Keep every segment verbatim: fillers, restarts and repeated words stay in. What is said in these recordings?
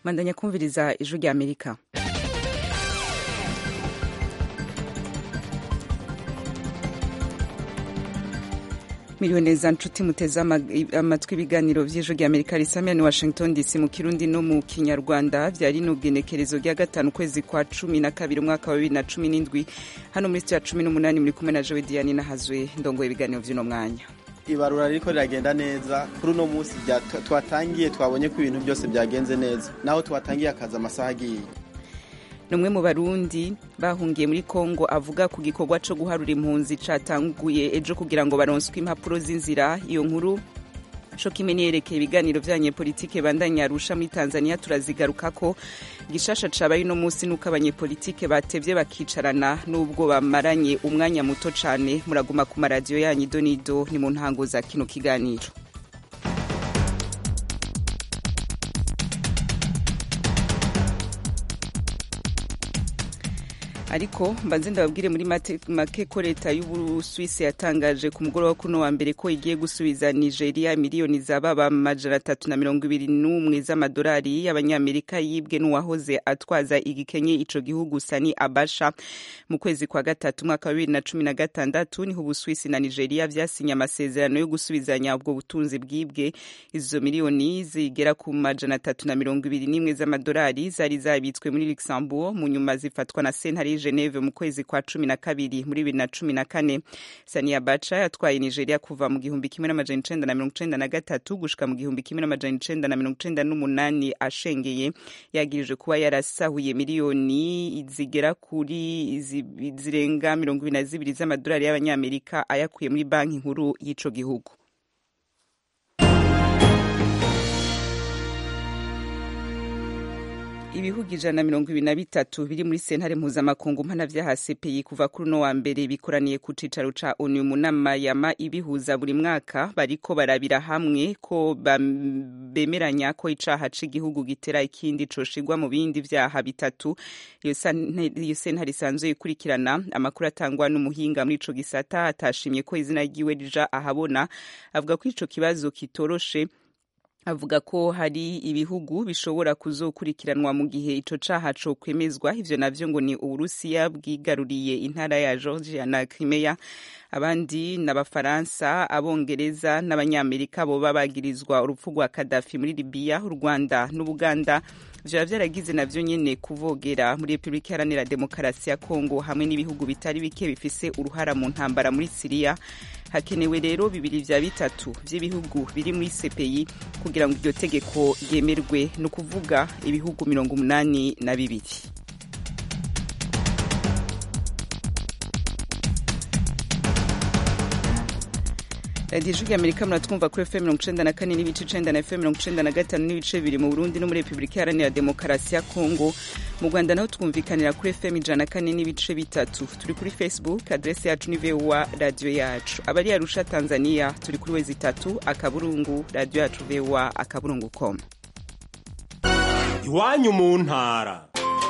Mandanya kumviriza ijwi rya Amerika. Miliyoni za nshuti muteze amatwi ibiganiro vy'ijwi rya Amerika risamira ni Washington D C mu Kirundi no mu Kinyarwanda vyari n'ugenekerezo rya gatanu kwezi kwa cumi na kabiri umwaka wa bibiri na cumi n'indwi hano muri studio ya cumi n'umunani muri kumwe na Joe Diane Nahazwe ndongoye ibiganiro vy'uno mwanya. Ibarura riko riragenda neza kuri uno munsi twatangiye twabonye ko ibintu byose byagenze neza naho twatangiye akaza amasaha agiye. Numwe mu Barundi bahungiye muri Kongo avuga ku gikorwa cyo guharura impunzi catanguye ejo kugira ngo baronswe impapuro z'inzira. Iyo nkuru co kimenyereke ibiganiro vyanye politike bandanya Arusha muri Tanzania turazigarukako. Gishasha cabaye no munsi nuko abanyepolitike batevye bakicarana nubwo bamaranye umwanya muto cane. Muraguma ku maradiyo yanyu donido ni mu ntango za kino kiganiro. Ariko mbanze ndababwire muri make ko leta y'Ubusuwisi yatangaje ku mugoroba kuno wa mbere ko igiye gusubiza Nigeria miliyoni z'ababa amajana atatu na mirongo ibiri n'umwe z'amadolari y'abanyamerika yibwe n'uwahoze atwaza igikenye ico gihugu Sani Abacha mu kwezi kwa gatatu mwaka wa bibiri na cumi na gatandatu. Niho Ubusuwisi na Nigeria vyasinye amasezerano yo gusubizanya ubwo butunzi bwibwe. Izo miliyoni zigera ku majana atatu na mirongo ibiri n'imwe z'amadolari zari zabitswe muri Luxembourg mu nyuma zifatwa na sentare Geneve mu kwezi kwa cumi na kabiri muri bibiri na cumi na kane. Sani Abacha yatwaye Nigeria kuva mu gihumbi kimwe n'amajana icenda na mirongo icenda na gatatu gushika mu gihumbi kimwe n'amajana icenda na mirongo icenda n'umunani ashengeye. Yagirijwe kuba yarasahuye miliyoni zigera kuri zirenga mirongo ibiri na zibiri z'amadolari y'abanyamerika ayakuye muri banki nkuru y'ico gihugu. Ibihugu ijana na mirongo ibiri na bitatu biri muri sentare mpuzamakungu mpanavyaha C P I kuva kuri uno wa mbere bikoraniye ku cicaro ca ONU mu nama yama ibihuza buri mwaka bariko barabira hamwe ko bemeranya ko icaha c'igihugu gitera ikindi coshigwa mu bindi vyaha bitatu. Iyo sentare isanzwe ikurikirana amakuru atangwa n'umuhinga muri ico gisata atashimye ko izina ryiwe rija ahabona. Avuga ko ico kibazo kitoroshe. Avuga ko hari ibihugu bishobora kuzokurikiranwa mu gihe ico caha co kwemezwa. Ivyo navyo ngo ni Uburusiya bwigaruriye intara ya Georgia na Crimea. Abandi n'Abafaransa, Abongereza n'Abanyamerika bo babagirizwa urupfu rwa Gaddafi muri Libya. U Rwanda n'Ubuganda vya vyaragize navyo nyene kuvogera muri Republika Iharanira Demokarasi ya Kongo hamwe n'ibihugu bitari bike bifise uruhara mu ntambara muri Syria. Hakenewe rero bibiri vya bitatu vy'ibihugu biri muri C P I kugira ngo iryo tegeko ryemerwe, no kuvuga ibihugu mirongo umunani na bibiri. Radio Ijwi Amerika muratwumva kuri F M mirongo icenda na kane n'ibice icenda na F M mirongo icenda na gatanu n'ibice bibiri mu Burundi no muri Republika Iharanira Demokarasi ya Kongo. Mu Rwanda naho twumvikanira kuri F M ijana na kane n'ibice bitatu. Turi kuri Facebook, adresse yacu ni V O A radio yacu. Abari Arusha Tanzania turi kuri wezi itatu akaburungu radio yacu V O A akaburungu com. Iwanyu mu ntara.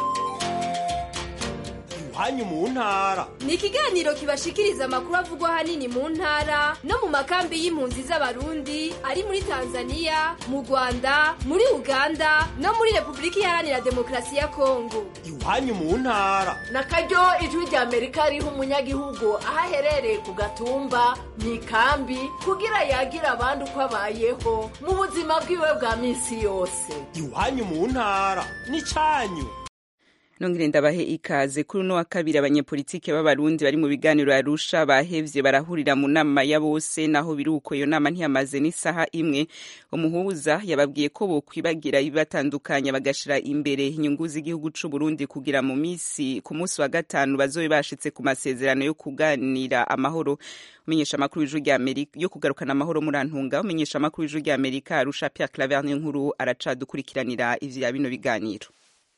Iwanyu mu ntara ni ikiganiro kibashikiriza amakuru avugwa hanini mu ntara no mu makambi y'impunzi z'Abarundi ari muri Tanzania, mu Rwanda, muri Uganda no muri Republika Iharanira Demokarasi ya Kongo. Iwanyu mu ntara na karyo ijwi rya Amerika riha umunyagihugu aho aherereye ku gatumba mu ikambi kugira yagira abandi uko abayeho mu buzima bwiwe bwa misi yose. Iwanyu mu ntara ni canyu. Nongere ndabahe ikaze kuri no wa kabiri. Abanyepolitike b'Abarundi bari mu biganiro Arusha bahevye barahurira mu nama ya bose, naho biruko iyo nama ntiyamaze n'isaha imwe. Umuhuza yababwiye ko bo kwibagira ibatandukanya bagashira imbere inyungu z'igihugu c'u Burundi kugira mu misi ku munsi wa gatanu bazobe bashitse ku masezerano yo kuganira amahoro. Umenyesha amakuru y'Ijwi rya Amerika yo kugarukana amahoro muri Antunga. Umenyesha amakuru y'Ijwi rya Amerika Arusha Pierre Claver nkuru aracadukurikiranira ivya bino biganiro.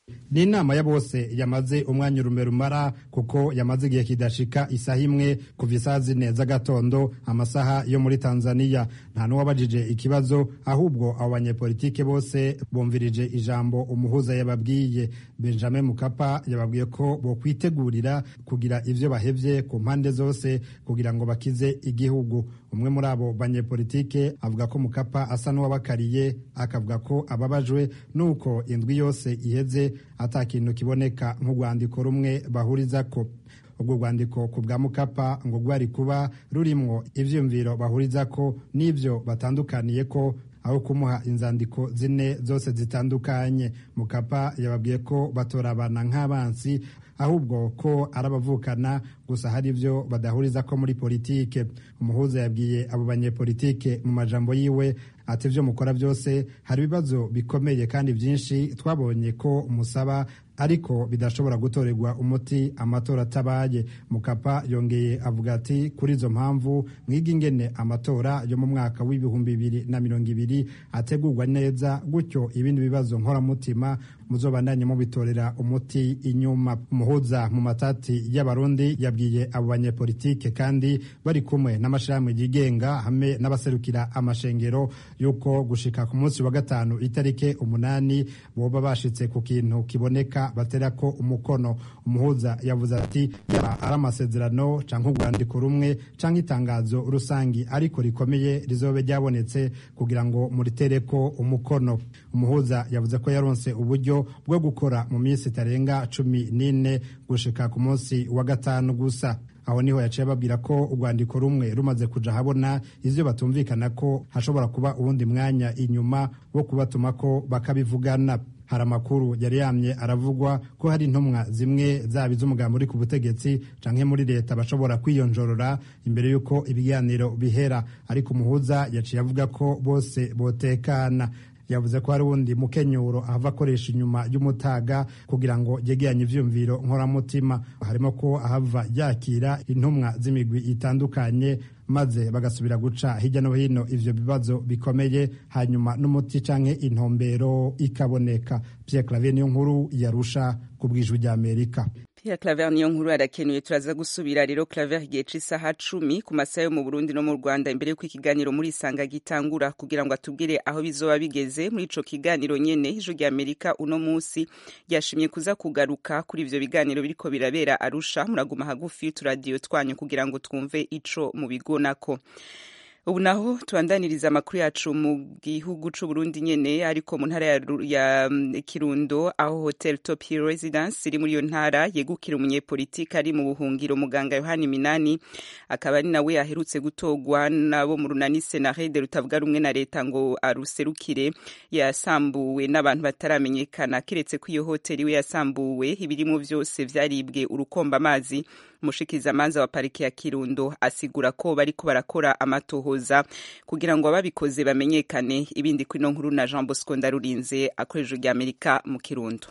ni inama ya bose yamaze umwanya urume rumara kuko yamaze igihe kidashika isaha imwe kuva isaha zine z'agatondo amasaha yo muri Tanzania. Nta n'uwabajije ikibazo, ahubwo abo banyepolitike bose bumvirije ijambo umuhuza yababwiye. Benjamin Mkapa yababwiye ko bo kwitegurira kugira ivyo bahevye ku mpande zose kugira ngo bakize igihugu. Umwe muri abo banyepolitike avuga ko Mkapa asa n'uwabakariye, akavuga ko ababajwe nuko indwi yose iheze ata kintu kiboneka nk'urwandiko rumwe bahurizako. Ubwo rwandiko ku bwa Mkapa ngo rwari kuba rurimwo ivyumviro bahurizako n'ivyo batandukaniye ko, aho kumuha inzandiko zine zose zitandukanye. Mkapa yababwiye ko batorabana nk'abansi, ahubwo ko arabavukana, gusa hari ivyo badahuriza ko muri politike. Umuhuza yabwiye abo banyepolitike mu majambo yiwe ati ivyo mukora byose hari ibibazo bikomeye kandi byinshi twabonye ko musaba, ariko bidashobora gutorerwa umuti amatora atabaye. Mkapa yongeye avuga ati kuri izo mpamvu mwiga ingene amatora yo mu mwaka w'ibihumbi bibiri na mirongo ibiri ategurwa neza, gutyo ibindi bibazo nkoramutima muzobandanye mubitorera umuti inyuma. Umuhuza mu matati y'abarundi yabwiye abo banyepolitike kandi bari kumwe n'amashirahamwe yigenga hamwe n'abaserukira amashengero yuko gushika ku munsi wa gatanu itarike umunani boba bashitse ku kintu kiboneka baterako umukono. Umuhuza yavuze ati yaba ari amasezerano canke urwandiko rumwe canke itangazo rusangi ariko rikomeye rizobe ryabonetse kugira ngo muritereko umukono. Umuhuza yavuze ko yaronse uburyo bwo gukora mu minsi itarenga cumi n'ine gushika ku munsi wa gatanu gusa. Aho niho yaciye babwira ko urwandiko rumwe rumaze kuja habona ivyo batumvikana ko hashobora kuba uwundi mwanya inyuma wo kubatuma ko bakabivugana. Hari amakuru yari yamye aravugwa ko hari intumwa zimwe zaba iz'umugambi uri ku butegetsi canke muri leta bashobora kwiyonjorora imbere y'uko ibiganiro bihera, ariko umuhuza yaciye avuga ko bose botekana. Yavuze ko hari uwundi mukenyuro ahava akoresha inyuma y'umutaga kugira ngo yegeranye ivyumviro nkoramutima, harimo ko ahava yakira intumwa z'imigwi itandukanye maze bagasubira guca hirya no hino ivyo bibazo bikomeye, hanyuma n'umuti canke intombero ikaboneka. Pierre Claver niyo nkuru yarusha ku bw'ijwi rya Amerika. Pierre Claver niyo nkuru arakenuye. Turaza gusubira rero Claver igihe c'isaha cumi ku masaha yo mu Burundi no mu Rwanda imbere y'uko ikiganiro muri Isanga gitangura, kugira ngo atubwire aho bizoba bigeze muri ico kiganiro nyene. Ijwi rya Amerika uno musi yashimye kuza kugaruka kuri ivyo biganiro biriko birabera Arusha. Muraguma hagufi turadio twanyu kugira ngo twumve ico mu bigonako. Ubu naho tubandaniriza amakuru yacu mu gihugu c'u Burundi nyene, ariko mu ntara ya, ya Kirundo aho Hotel Top Hill Residence iri muri iyo ntara yegukira umunyepolitiki ari mu buhungiro Muganga Yohani Minani, akaba ari nawe aherutse gutogwa nabo mu runani Senarede rutavuga rumwe na leta ngo aruserukire, yasambuwe n'abantu bataramenyekana. Kiretse ko iyo hotel we yasambuwe ibirimo vyose vyaribwe urukomba amazi. Umushikizamanza wa parike ya Kirundo asigura ko bariko barakora amatohoza kugira ngo ababikoze bamenyekane. Ibindi kuri no nkuru na Jean Bosco Ndarurinze akoresha rya Amerika mu Kirundo.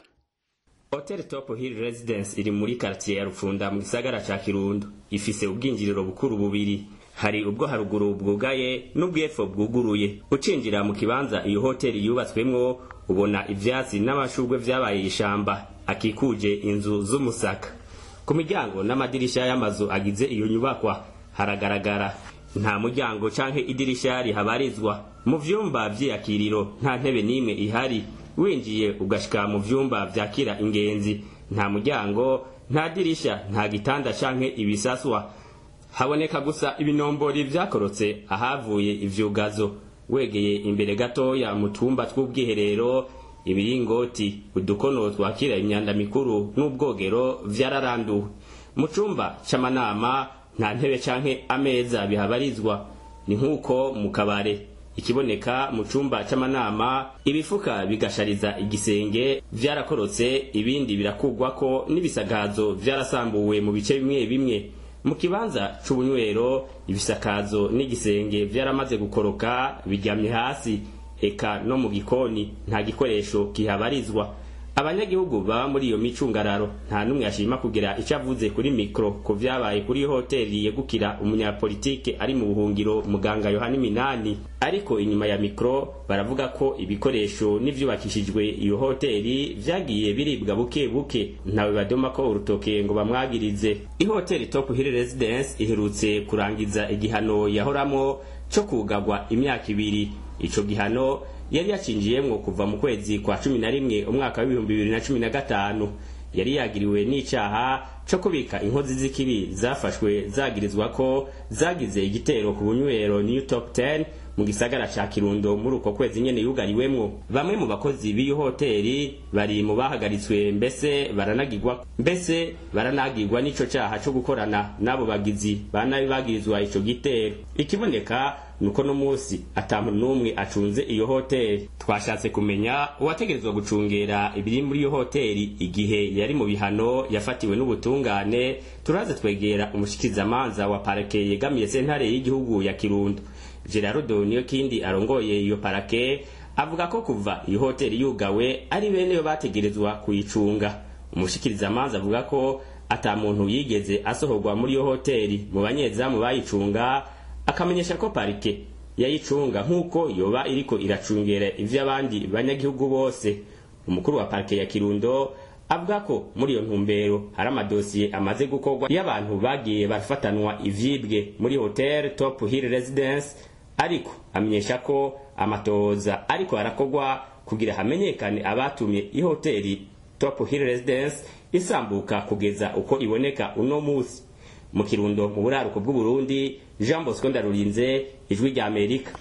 Hotel Top Hill Residence iri muri quartier ya Rufunda mu gisagara ca Kirundo. Ifise ubwinjiriro bukuru bubiri, hari ubwo haruguru bwugaye n'ubwepfo bwuguruye. Ucinjira mu kibanza iyo hotel yubatswemwo ubona ivyatsi n'amashurwe vyabaye ishamba akikuje inzu z'umusaka. Ku miryango n'amadirisha y'amazu agize iyo nyubakwa haragaragara nta muryango canke idirisha rihabarizwa. Mu vyumba vy'iyakiriro nta ntebe n'imwe ihari. Winjiye ugashika mu vyumba vyakira ingenzi nta muryango, nta dirisha, nta gitanda canke ibisaswa. Haboneka gusa ibinombori vyakorotse ahavuye ivyugazo. Wegeye imbere gatoya mu tumba tw'ubwiherero, ibiringoti, udukono twakira imyanda mikuru n'ubwogero vyararanduwe. Mu cumba c'amanama nta ntebe canke ameza bihabarizwa. Ni nkuko mu kabare. Ikiboneka mu cumba c'amanama ibifuka bigashariza igisenge vyarakorotse, ibindi birakugwako n'ibisagazo vyarasambuwe mu bice bimwe bimwe. Mu kibanza c'ubunywero ibisakazo n'igisenge vyaramaze gukoroka biryamye hasi. Eka no mu gikoni nta gikoresho kihabarizwa. abanyagihugu baba muri iyo micungararo nta numwe yashima kugira icyo avuze kuri mikro ko vyabaye kuri hoteli yegukira umunyapolitike ari mu buhungiro muganga Yohani Minani, ariko inyuma ya mikro baravuga ko ibikoresho n'ivyubakishijwe iyo hoteli vyagiye biribwa buke buke, ntawe badoma ko urutoke ngo bamwagirize. Ihoteli Top Hill Residence iherutse kurangiza igihano yahoramo cyo kugagwa imyaka ibiri. Ico gihano yari yacinjiyemwo kuva mu kwezi kwa cumi na rimwe umwaka w'ibihumbi bibiri na cumi na gatanu. Yari yagiriwe n'icaha cyo kubika inkozi z'ikibi zafashwe zagirizwa ko zagize igitero ku bunywero New Top ten mu gisagara ca Kirundo muri uko kwezi nyene yugariwemwo. Bamwe mu bakozi b'iyo hoteli bari mu bahagaritswe, mbese baranagirwa mbese baranagirwa n'ico caha cyo gukorana n'abo bagizi banabi bagirizwa ico gitero. Ikiboneka nuko no musi atamuntu numwe acunze iyo hoteli. Twashatse kumenya uwategerezwa gucungera ibiri muri iyo hoteli igihe yari mu bihano yafatiwe n'ubutungane. Turaze twegera umushikizamanza wa parake yegamiye sentare y'igihugu ya Kirundo, Gerardo Niyokindi arongoye iyo parake, avuga ko kuva iyo hoteli yugawe ari bene yo bategerezwa kuyicunga. Umushikirizamanza avuga ko ata muntu yigeze asohorwa muri iyo hoteli mu banyezamu bayicunga, akamenyesha ko parike yayicunga nk'uko yoba iriko iracungera ivy'abandi banyagihugu bose. Umukuru wa parike ya Kirundo avuga ko muri iyo ntumbero hari amadosiye amaze gukorwa y'abantu bagiye barafatanwa ivyibwe muri Hotel Top Hill Residence, ariko amenyesha ko amatoza ariko arakorwa kugira hamenyekane abatumye ihoteli Top Hill Residence isambuka kugeza uko iboneka uno musi. Mu Kirundo mu buraruko bw'u Burundi, Jean Bosco Ndarurinze, Ijwi rya Amerika.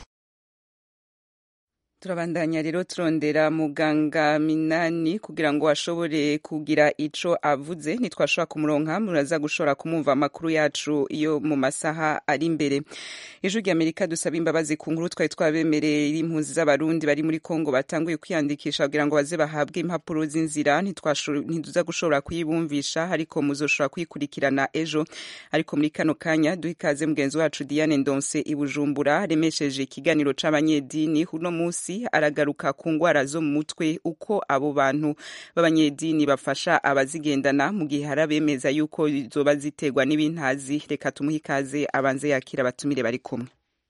Turabandanya rero turondera muganga Minani kugira ngo ashobore kugira ico avuze. Nitwashobora kumuronka muraza gushora kumumva amakuru yacu iyo mu masaha ari imbere. Ijwi rya Amerika dusaba imbabazi ku nkuru twari twabemereye impunzi z'abarundi bari muri Kongo batanguye kwiyandikisha kugira ngo baze bahabwe impapuro z'inzira. Ntituza gushobora kuyibumvisha, ariko muzoshobora kuyikurikirana ejo. Ariko muri kano kanya duhikaze mugenzi wacu Diane Ndonse i Bujumbura remesheje ikiganiro c'abanyedini uno musi aragaruka ku ngwara zo mu mutwe, uko abo bantu b'abanyedini bafasha abazigendana mu gihe harabemeza yuko zoba ziterwa n'ibintazi. Reka tumuhe ikaze abanze yakira abatumire bari kumwe.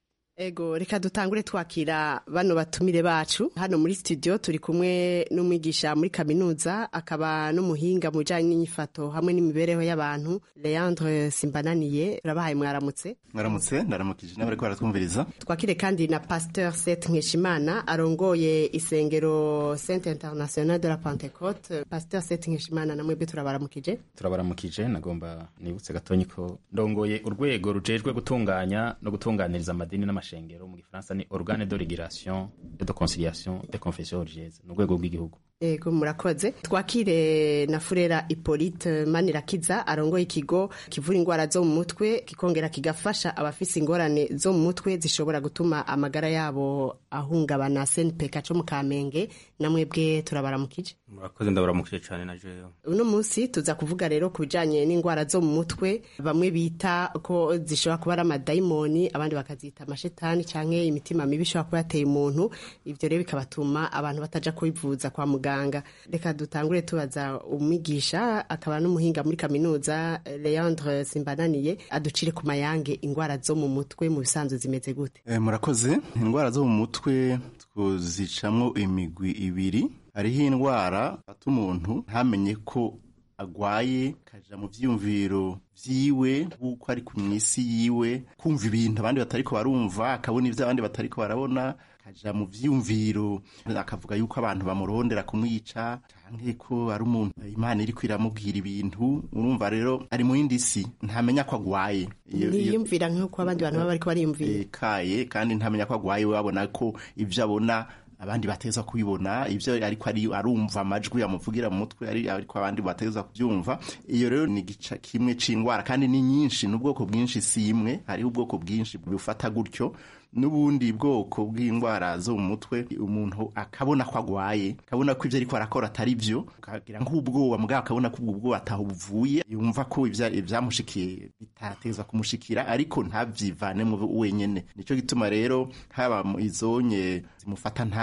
Ego, reka dutangure twakira bano batumire bacu. Hano muri studio turi kumwe n'umwigisha muri kaminuza akaba n'umuhinga mu bijanye n'inyifato hamwe n'imibereho y'abantu, Leandre Simbananiye. Urabahaye mwaramutse? Mwaramutse, ndaramukije n'abariko baratwumviriza. Twakire kandi na Pasteur Seth Nkeshimana arongoye isengero Centre International de la Pentecôte. Pasteur Seth Nkeshimana, namwe be turabaramukije. Turabaramukije, nagomba nibutse gatonyi ko ndongoye urwego rujejwe gutunganya no gutunganiriza amadini n'amashengero mu Gifaransa ni Organe de Régulation et de Conciliation des Confessions Religieuses, n'urwego rw'igihugu. Ego, murakoze. Twakire na Furera Hippolyte Manirakiza arongoye ikigo kivura ingwara zo mu mutwe kikongera kigafasha abafise ingorane zo mu mutwe zishobora gutuma amagara yabo ahungabana. S N P K cyo mu Kamenge, namwe bwe turabaramukije. Murakoze, ndabaramukije cyane na jeyo. Uno munsi tuza kuvuga rero kubijanye n'ingwara zo mu mutwe, bamwe bita ko zishobora kuba ari amadaimoni, abandi bakazita amashetani canke imitima mibi ishobora kuba yateye umuntu. Ivyo rero bikabatuma abantu bataja kwivuza kwa muganga. Reka dutangure tubaza umwigisha akaba n'umuhinga muri kaminuza Leandre Simbananiye aducire ku mayange ingwara zo mu mutwe mu bisanzwe zimeze gute? E, murakoze. Ingwara zo mu mutwe twuzicamwo imigwi ibiri. Hariho indwara fata umuntu ntamenye ko agwaye, kaja mu vyumviro vyiwe uko ari ku mwisi yiwe, kumva ibintu abandi batariko barumva, akabona ivyo abandi batariko barabona, kaja mu vyumviro akavuga yuko abantu bamurondera kumwica canke ko ari umuntu Imana iriko iramubwira ibintu. Urumva rero ari mu yindi si, ntamenya ko agwaye, yiyumvira nk'uko abandi bantu baba bariko bariyumvira kaye, kandi ntamenya ko agwaye. We abona ko ivyo abona abandi bateza kubibona, ivyo ariko ari arumva amajwi yamuvugira mu mutwe ari ariko abandi bateza kubyumva. Iyo rero ni gica kimwe c'ingwara, kandi ni nyinshi, n'ubwoko bwinshi, si imwe, hari ubwoko bwinshi bufata gutyo. N'ubundi bwoko bw'ingwara zo mu mutwe umuntu akabona ko agwaye, akabona ko ivyo ariko arakora atari vyo, akagira nk'ubwoba mugabo akabona ko ubwo ataho buvuye, yumva ko ivyamushikiye bitateza kumushikira ariko ntavyivane mu wenyene. Nico gituma rero haba izonye zimufata ntamenye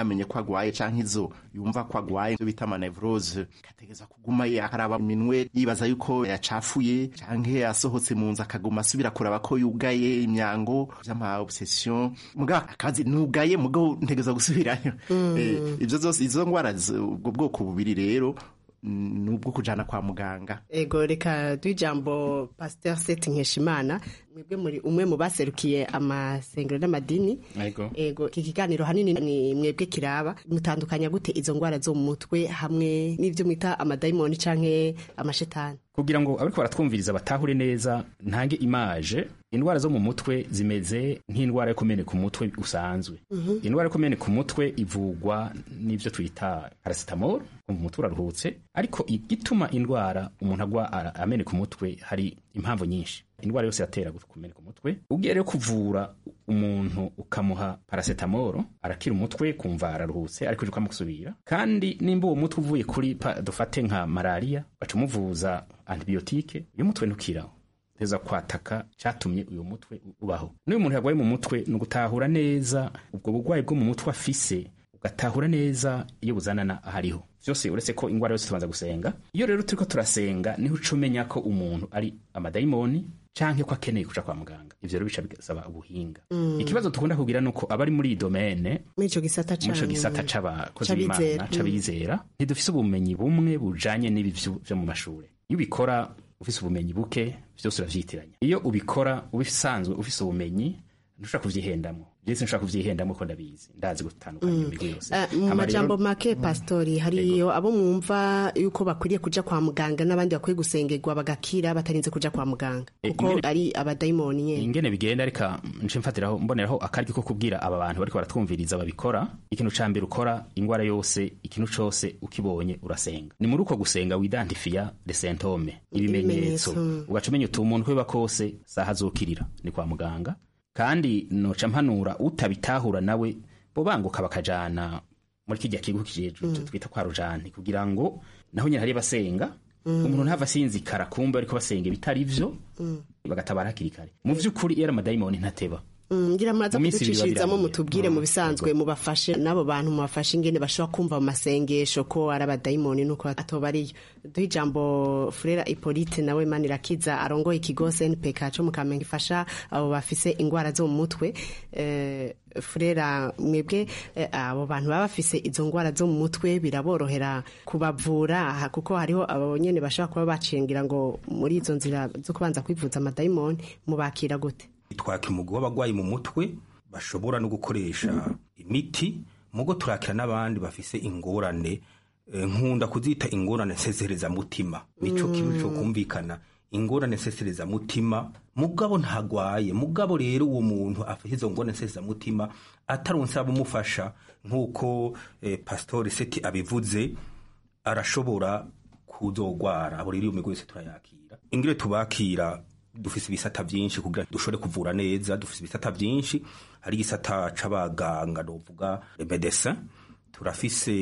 ntamenye ko agwaye canke izo yumva ko agwaye ivyo bita manevrose kategeza kuguma yakaraba minwe yibaza yuko yacafuye canke yasohotse mu nzu akaguma asubira kuraba ko yugaye imyango vy'ama obsession muga akazi nugaye mugo ntegeza gusubirayo mm. eh, ivyo zose izo ngwara ubwo bwoko bubiri rero nubwo kujana kwa muganga. Ego reka dujambo Pasteur Seth Nkeshimana mwebwe muri umwe mu baserukiye amasengero n'amadini. Ego. Ego kikiganiro hanini ni mwebwe kiraba mutandukanya gute izo ngwara zo mu mutwe hamwe n'ivyo mwita amadaimoni canke amashetani. Kugira ngo abariko baratwumviriza batahure neza ntange image indwara zo mu mutwe zimeze nk'indwara yo kumeneka ku mutwe usanzwe. Mm -hmm. Indwara yo kumeneka ku mutwe ivugwa n'ivyo twita paracetamol mu mutwe uraruhutse ariko igituma indwara umuntu agwa ameneka ku mutwe hari impamvu nyinshi. Indwara yose yatera kumeneka ku mutwe ugiye rero kuvura umuntu ukamuha paracetamol arakira umutwe kumva araruhutse ariko uko amusubira kandi nimba uwo mutwe uvuye kuri dufate nka malaria bacumuvuza antibiotique uyu mutwe ntukiraho teza kwataka cyatumye uyu mutwe ubaho. N'uyu muntu yagwaye mu mutwe no gutahura neza ubwo bugwayi bwo mu mutwe afise ugatahura neza iyo buzanana ahariho vyose uretse ko ingwara yose tubanza gusenga. Iyo rero turiko turasenga niho ucumenya ko umuntu ari amadaimoni canke ko akeneye kuja kwa muganga. Ivyo rero bica bisaba ubuhinga. Mm. Ikibazo tukunda kugira nuko abari muri iyi domaine mico gisata cyane mico gisata c'abakozi b'Imana c'abizera ntidufise ubumenyi bumwe bujanye n'ibi vyo mu mashure. Iyo ubikora ufise ubumenyi buke vyose uravyitiranya. Iyo ubikora ubisanzwe ufise ubumenyi ntushaka kuvyihendamo. Jese nshaka kuvyihendamo ko ndabizi ndazi gutandukanya mm. imigwi yose. Uh, mu majambo make mm. pastori hariyo abo mwumva yuko bakwiriye kuja kwa muganga n'abandi bakwiye gusengerwa bagakira batarinze kuja kwa muganga kuko e, ari abadaimoni nyene. Ingene bigenda reka nce mfatiraho mboneraho akaryo ko kubwira aba bantu bariko baratwumviriza babikora. Ikintu ca mbere ukora ingwara yose ikintu cose ukibonye urasenga. Ni muri uko gusenga widentifia les symptômes ibimenyetso ugacumenya utu umuntu kweba kose saha zokirira ni kwa muganga. Kandi noca mpanura utabitahura nawe bo banguka bakajana muri kijya kigo kijeje mm. twita kwa rujani kugira ngo naho nyine hari basenga mm. umuntu ntava sinzikara kumba ariko basenga bitari ivyo mm. bagatabara kirikare mu vy'ukuri era amadaimoni ntateba. Ngira muraza kuducishirizamo mutubwire mu bisanzwe mubafashe nabo bantu mubafashe ingene bashobora kumva mu masengesho ko ari abadaimoni nuko atobariyo. Duhe ijambo Frera Hippolyte nawe Manirakiza arongoye ikigo C N P K cyo mu Kamenge ifasha abo bafise ingwara zo mu mutwe. Eh, Frera mwebwe eh, abo bantu baba bafise izo ngwara zo mu mutwe biraborohera kubavura kuko hariho abo nyene bashobora kuba bacengira ngo muri izo nzira zo kubanza kwivuza amadaimoni mubakira gute? Twaka umugwi w'abagwayi mu mutwe bashobora no gukoresha imiti mugo turakira n'abandi bafise ingorane e, nkunda kuzita ingorane nsesereza mutima nico mm. kintu cyo kumvikana ingorane nsesereza mutima mugabo ntagwaye mugabo rero uwo muntu afite izo ngorane nsesereza mutima ataronse abumufasha nkuko e, Pastor Seti abivuze arashobora kuzogwara abo rero umugwi wese turayakira ingire tubakira dufise ibisata byinshi kugira dushobore kuvura neza. Dufise ibisata byinshi hari igisata c'abaganga novuga medecin, turafise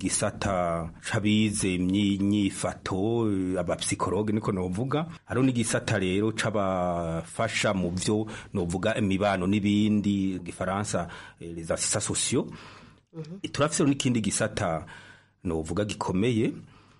igisata c'abize imyifato abapsikologe niko novuga, hari n'igisata rero c'abafasha mu vyo novuga imibano n'ibindi gifaransa les assistants sociaux. Mm -hmm. Turafise n'ikindi gisata novuga gikomeye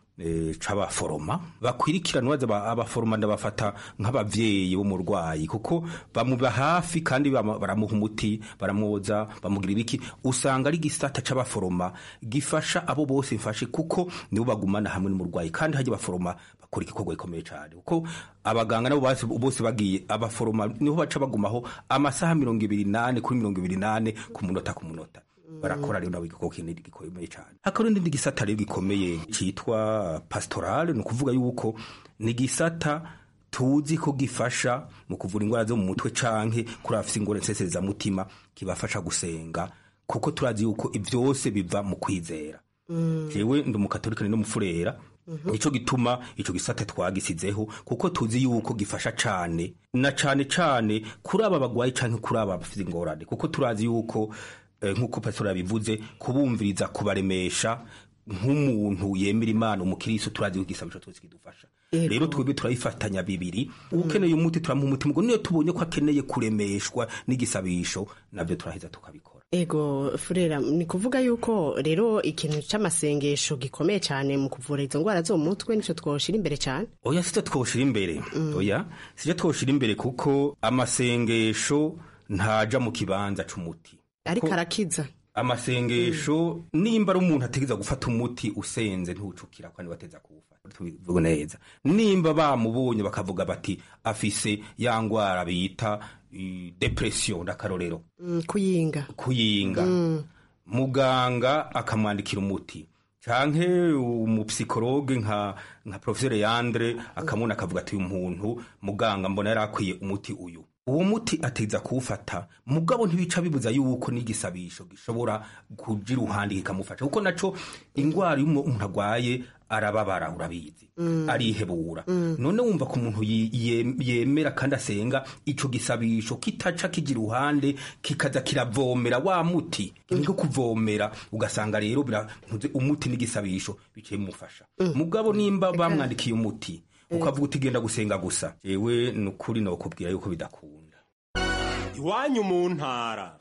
E, chaba foroma bakwirikirana waza abaforoma ndabafata nk'abavyeyi bo murwayi kuko bamuba hafi kandi baramuha umuti baramwoza bamugira ibiki usanga ari gisata c'aba foroma gifasha abo bose mfashe kuko nibo bagumana hamwe n'umurwayi kandi haje baforoma bakora igikorwa gikomeye cyane kuko abaganga nabo bose bagiye abaforoma niho baca bagumaho amasaha mirongo ibiri nane kuri mirongo ibiri nane ku munota ku munota barakora rero nawe gikoko kinini gikomeye cyane. Hakora ndindi gisata rero gikomeye citwa pastoral no kuvuga yuko ni gisata tuzi ko gifasha mu kuvura ingwara zo mu mutwe canke kuri afise ingorane nsesereza mutima kibafasha gusenga kuko turazi yuko ivyose biva mu kwizera. Mm. Jewe ndi mu katolika no mu furera mm-hmm. nico gituma ico gisata twagisizeho kuko tuzi yuko gifasha cane na cane cane kuri aba bagwayi canke kuri aba bafise ingorane kuko turazi yuko nkuko pastor yabivuze kubumviriza kubaremesha nk'umuntu yemera Imana umukristo turazi kugisabisho twese kidufasha. Rero twebwe turayifatanya bibiri mm. ukeneye umuti turamuha umuti mugo niyo tubonye ko akeneye kuremeshwa n'igisabisho navyo turaheza tukabikora. ego furera ni kuvuga yuko rero ikintu c'amasengesho gikomeye cyane mu kuvura izo ndwara zo mu mutwe nico twoshira imbere cyane. Oya sicyo twoshira imbere mm. oya sicyo twoshira imbere kuko amasengesho ntaja mu kibanza c'umuti ariko arakiza. Amasengesho mm. nimba ari umuntu ategeza gufata umuti usenze ntucukira kandi bateza kuwufata tubivuga neza. Nimba bamubonye bakavuga bati afise ya ngwara bita depression ndakarorero mm, kuyinga kuyinga mm. muganga akamwandikira umuti canke umupsikologe nka nka professeur Yandre akamuna akavuga ati uyu muntu muganga mbona yarakwiye umuti uyu uwo muti ateza kuwufata mugabo ntibica bibuza yuko n'igisabisho gishobora kugira uruhande kikamufasha kuko naco ingwara y'umuntu agwaye arababara urabizi mm. arihebura mm. none wumva ko umuntu yemera kandi asenga ico gisabisho kitaca kigira uruhande kikaza kiravomera wa muti nko kuvomera ugasanga rero birantuze umuti n'igisabisho biciye mufasha mm. mugabo nimba bamwandikiye umuti ukavuga utigenda gusenga gusa jewe nukuri no kubwira yuko bidakunda. Iwanyu mu ntara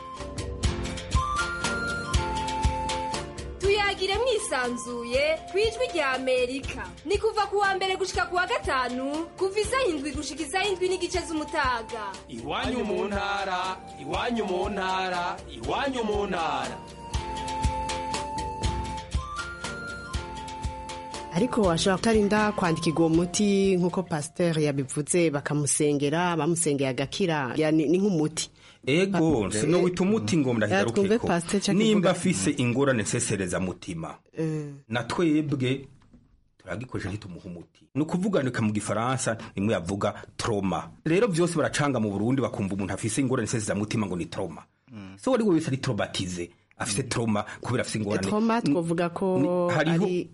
tuyagire mwisanzuye kwijwi rya Amerika ni kuva kuwa mbere gushika kuwa gatanu kuva isaha indwi gushika isaha indwi n'igice z'umutaga. Iwanyu mu ntara iwanyu mu ntara iwanyu mu ntara. Ariko washobora kutarinda kwandikirwa uwo muti nk'uko pasteur yabivuze bakamusengera bamusengeye agakira ni nk'umuti. Ego sino wita umuti ngo ndahigarukeko nimba afise ingorane nsesereza mutima mm. na twebwe turagikoresha ntitumuha umuti ni ukuvuga nika mu gifaransa nimwe yavuga trauma rero byose baracanga mu Burundi bakumva umuntu afise ingorane nsesereza mutima ngo ni trauma mm. so wari wese ari traumatize afise trauma kubera afise ingorane trauma twovuga ko ari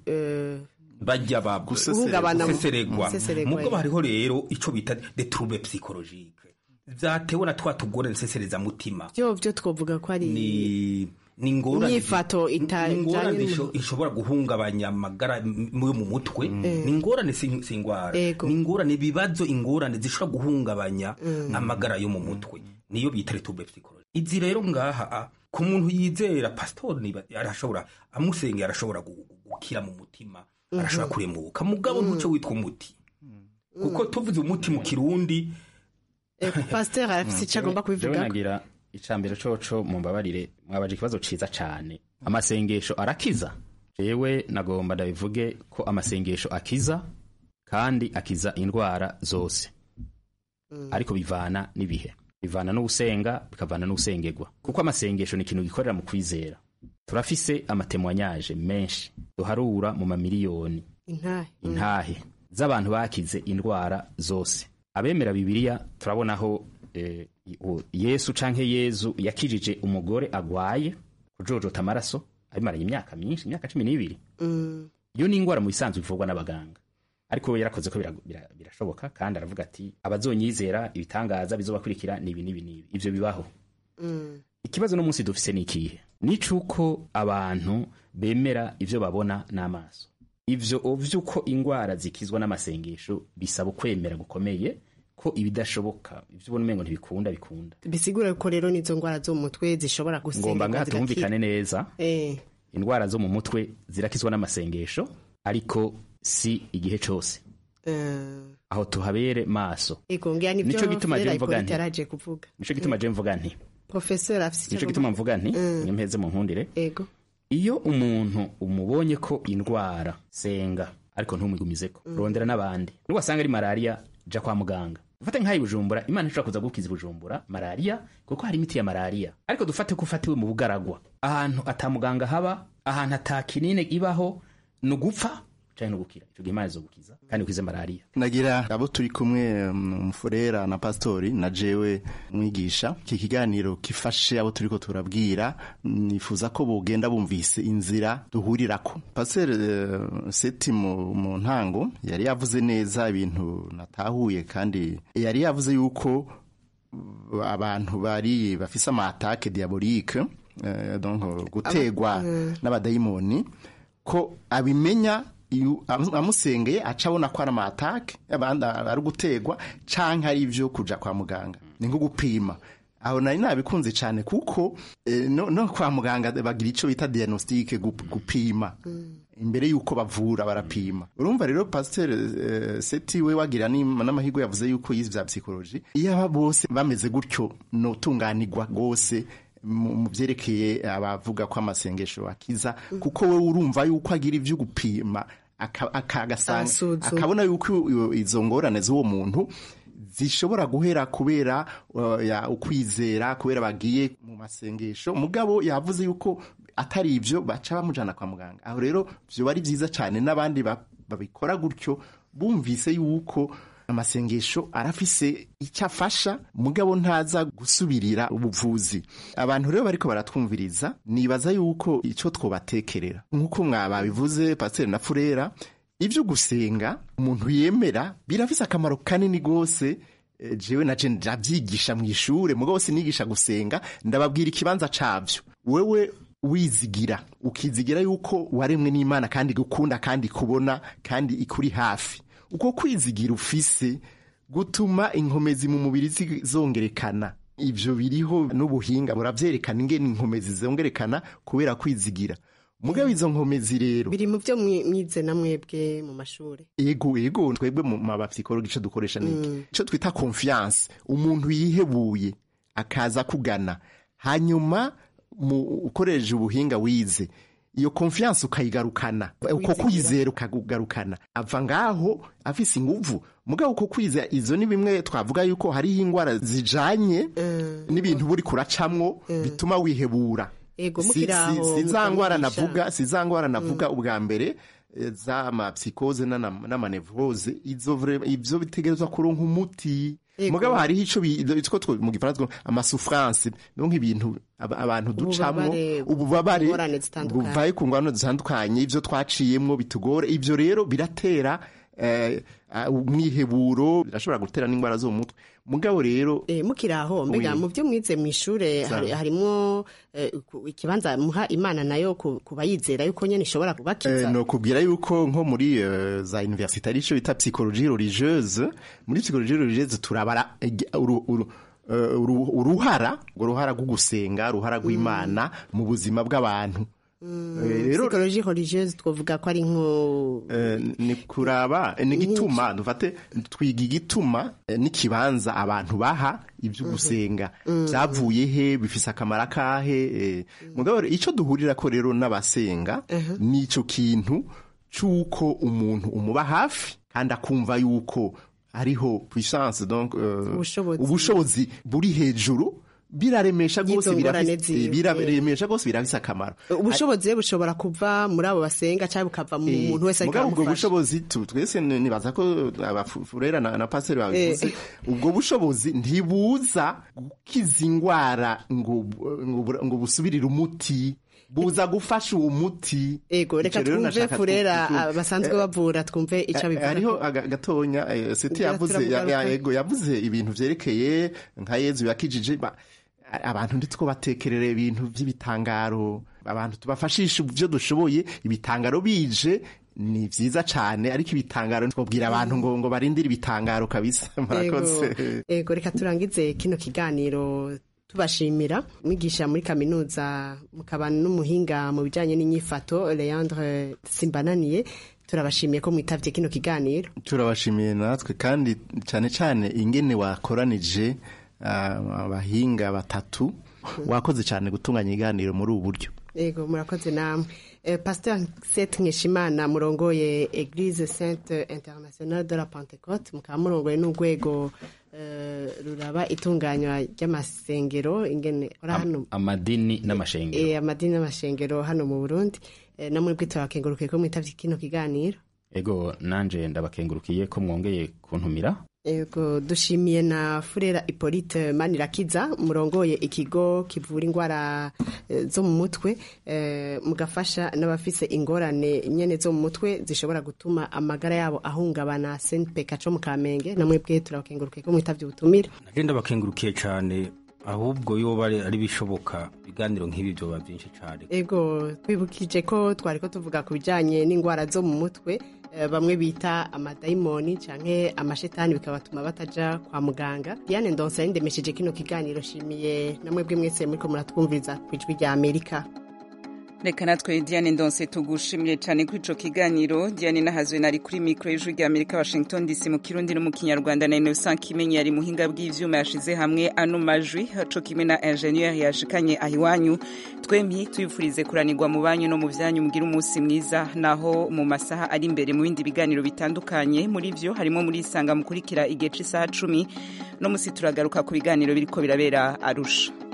bajya baguseseregwa mugabo hariho rero ico bita des troubles psychologiques vyatewe na twa tugore nsesereza mutima byo byo twovuga ko ari ni ni ngorane nifato itajanye ishobora guhungabanya amagara mu mutwe mm. ni ngorane singwara ni ngorane bibazo ingorane zishobora guhungabanya mm. amagara yo mu mutwe niyo bita troubles psychologiques izi rero ngaha ku muntu yizera pastor ni arashobora amusengera arashobora gukira mu mutima arashobora kuremuka mugabo ntuco witwa umuti kuko tuvuze umuti mu kirundi pasteur afite icyo agomba kubivuga. Nagira icambere coco mu mbabarire mwabaje ikibazo ciza cyane. Amasengesho arakiza. Jewe nagomba ndabivuge ko amasengesho akiza kandi akiza indwara zose. Mm. Ariko bivana nibihe. Bivana no gusenga bikavana no gusengegwa. Kuko amasengesho ni ikintu gikorera mu kwizera. Turafise amatemwanyaje menshi duharura mu mamiliyoni. Intahe. Intahe z'abantu bakize indwara zose. Abemera Bibiliya turabonaho eh, Yesu canke Yezu yakijije umugore agwaye kujojota amaraso abimaranye imyaka myinshi imyaka cumi n'ibiri. Mm. Yo ni ingwara mu bisanzwe bivugwa n'abaganga. Ariko yarakoze ko birashoboka kandi aravuga ati abazonyizera ibitangaza bizobakurikira nibi nibi nibi. Ivyo bibaho. Mm. Ikibazo no munsi dufise nikihe? Nicuko abantu bemera ivyo babona n'amaso. Ivyo ovyuko ingwara zikizwa n'amasengesho bisaba kwemera gukomeye ko ibidashoboka ivyo ubona umengo ntibikunda bikunda. Bisigura ko rero nizo ngwara zo mu mutwe zishobora gusenga. Ngomba ngatumvikane neza. Eh. Indwara zo mu mutwe zirakizwa n'amasengesho ariko si igihe cyose. Eh. Aho tuhabere maso. Ego ngira nivyo nico gituma je mvuga nti. Nico gituma je mvuga nti. Professeur afite nico gituma mvuga nti nimpeze mu nkundire. Ego. Iyo umuntu umubonye ko indwara senga ariko ntumwigumizeko mm. rondera nabandi nubasanga ari malaria ja kwa muganga dufate nkayi Bujumbura Imana ishobora kuza gukiza Bujumbura malaria kuko hari imiti ya malaria ariko dufate ko ufatiwe mu bugaragwa ahantu atamuganga haba ahantu atakinine ibaho no gupfa cyane no gukira ico Imana izogukiza kandi ukize malaria. Nagira abo turi kumwe umufurera na pastori na jewe mwigisha iki kiganiro kifashe abo turiko turabwira nifuza ko bogenda bumvise inzira duhurirako. Pasteur uh, Seti mu, mu ntango yari yavuze neza ibintu natahuye kandi yari yavuze yuko abantu bari bafise ama attaque diabolique uh, donc gutegwa uh, n'abadayimoni ko abimenya amusengeye acabona ko ari amatake abandi ari gutegwa canke ari ivyo kuja kwa muganga ni nko gupima aho nari nabikunze cyane kuko eh, no, no kwa muganga bagira ico bita diagnostic gupima mm. imbere yuko bavura barapima urumva rero pasteur eh, Seti we wagira n'amahigo yavuze yuko yize bya psychology iyo aba bose bameze gutyo no tunganirwa gose mu byerekeye abavuga ko amasengesho akiza mm. kuko we urumva yuko agira ivyo gupima akagasanga akabona yuko izo ngorane z'uwo muntu zishobora guhera kubera uh, ya ukwizera kubera bagiye mu masengesho mugabo yavuze yuko atari ivyo baca bamujana kwa muganga aho rero byo bari byiza cyane n'abandi babikora gutyo bumvise yuko amasengesho arafise icyo afasha mugabo ntaza gusubirira ubuvuzi abantu rero bariko baratwumviriza nibaza yuko ico twobatekerera nkuko mwababivuze Pasteur na Furera ivyo gusenga umuntu yemera birafise akamaro kanini gose e, jewe na je ndavyigisha mu ishure mugabo sinigisha gusenga ndababwira ikibanza cavyo wewe wizigira ukizigira yuko waremwe n'Imana kandi gukunda kandi kubona kandi ikuri hafi uko kwizigira ufise gutuma inkomezi mu mubiri zongerekana ivyo biriho n'ubuhinga buravyerekana ingene inkomezi zongerekana kubera kwizigira mugabo izo nkomezi rero biri mu byo mwize na mwebwe mu mashuri ego ego twebwe mu mabapsikologi ico dukoresha niki mm. ico twita confiance umuntu yihebuye akaza kugana hanyuma mu ukoresha ubuhinga wize iyo confiance ukayigarukana uko kwizera ukagugarukana ava ngaho afise inguvu mugabo uko kwizera izo ni bimwe twavuga yuko hari ingwara zijanye mm. n'ibintu buri kuracamwo mm. bituma wihebura ego mukiraho si, si, sizangwara navuga sizangwara navuga mm. ubwa mbere za ma psychose na na nevrose izo ivyo bitegerezwa kuronka umuti mugabo hari ico bitwo mu gifaransa ama souffrance donc ibintu abantu ducamo ububabare buvaye ku ngwano zitandukanye ivyo twaciyemwo bitugore ivyo rero biratera eh umwiheburo birashobora gutera n'ingwara zo mu mutwe mugabo rero eh mukiraho mbega mu byo mwize mu ishure harimo ikibanza muha Imana nayo kubayizera yuko nyene ishobora kubakiza no kubwira yuko nko muri za université arico bita psychologie religieuse muri psychologie religieuse turabara uruhara uruhara rwo gusenga uruhara rw'Imana mu buzima bw'abantu rero psychologie religieuse twovuga ko ari nko ni kuraba ni gituma dufate twiga igituma n'ikibanza abantu baha ibyo gusenga byavuye he bifise akamara kahe mugabo ico duhurira ko rero n'abasenga nico kintu cuko umuntu umuba hafi kandi akumva yuko ariho puissance donc ubushobozi buri hejuru biraremesha gose biraremesha gose birafise akamaro ubushobozi bushobora kuva muri abo basenga cyangwa bukava mu muntu wese ariko ubwo bushobozi twese nibaza ko abafurera na, na pasteur bavuze ubwo bushobozi ntibuza gukiza ingwara ngo ngo busubirira umuti buza gufasha uwo muti ego reka twumve Furera basanzwe bavura twumve ico bivuga ariho gatonya Seti yavuze ego yavuze ibintu vyerekeye nka Yezu yakijije abantu nditwo batekerere ibintu by'ibitangaro abantu tubafashisha ibyo dushoboye ibitangaro bije ni vyiza cane ariko ibitangaro twobwira abantu ngo ngo barindire ibitangaro kabisa murakoze ego reka turangize kino kiganiro tubashimira mwigisha muri kaminuza mukabana n'umuhinga mu bijanye n'inyifato Leandre Simbananiye turabashimiye ko mwitavye kino kiganiro turabashimiye natwe kandi cyane cyane ingene wakoranije abahinga uh, batatu wakoze cyane gutunganya iganiro muri ubu buryo yego murakoze namwe eh, Pasteur Seti Nkeshimana murongoye Église Sainte Internationale de la Pentecôte mukaba murongoye n'urwego uh, ruraba itunganywa ry'amasengero ingene hano amadini n'amashengero eh amadini n'amashengero hano mu Burundi eh, namwe bwitwakengurukiye ko mwitavye kino kiganiro ego nanje ndabakengurukiye ko mwongeye kuntumira Ego dushimiye na Furera Hippolyte Manirakiza murongoye ikigo kivura ingwara e, zo mu mutwe e, mugafasha n'abafise ingorane nyene zo mu mutwe zishobora gutuma amagara yabo ahungabana S N P K co mu Kamenge namwe bwe turabakengurukiye ko mwitavye ubutumire nagenda bakengurukiye cyane ahubwo yoba ari bishoboka ibiganiro nk'ibi byoba byinshi cyane. Ego twibukije ko twari ko tuvuga ku bijanye n'indwara zo mu mutwe bamwe bita amadayimoni canke amashetani bikabatuma bataja kwa muganga. Diane Ndonsa yindemesheje kino kiganiro, shimiye namwe bwe mwese muriko muratwumviriza kwijwi rya Amerika. Reka natwe Diane Ndonse tugushimire cyane kuri ico kiganiro. Diane Nahazwe nari kuri micro y'ijwi rya Amerika Washington D C mu Kirundi no mu Kinyarwanda, na Innocent Kimenyi yari muhinga bw'ivyuma yashize hamwe ano majwi haco kimwe na ingenieur yashikanye ahiwanyu. Twembi tuyifurize kuranirwa mu banyu no mu vyanyu, mugira umunsi mwiza, naho mu masaha ari imbere mu bindi biganiro bitandukanye. Muri vyo harimo muri Isanga mukurikira igihe c'isaha cumi no musi turagaruka ku biganiro biriko birabera Arusha.